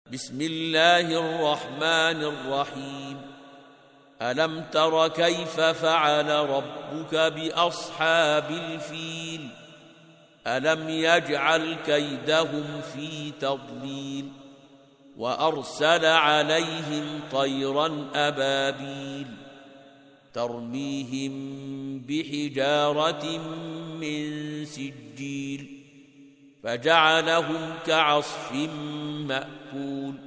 بسم الله الرحمن الرحيم ألم تر كيف فعل ربك بأصحاب الفيل ألم يجعل كيدهم في تضليل وأرسل عليهم طيرا أبابيل ترميهم بحجارة من سجيل فجعلهم كعصف مأكول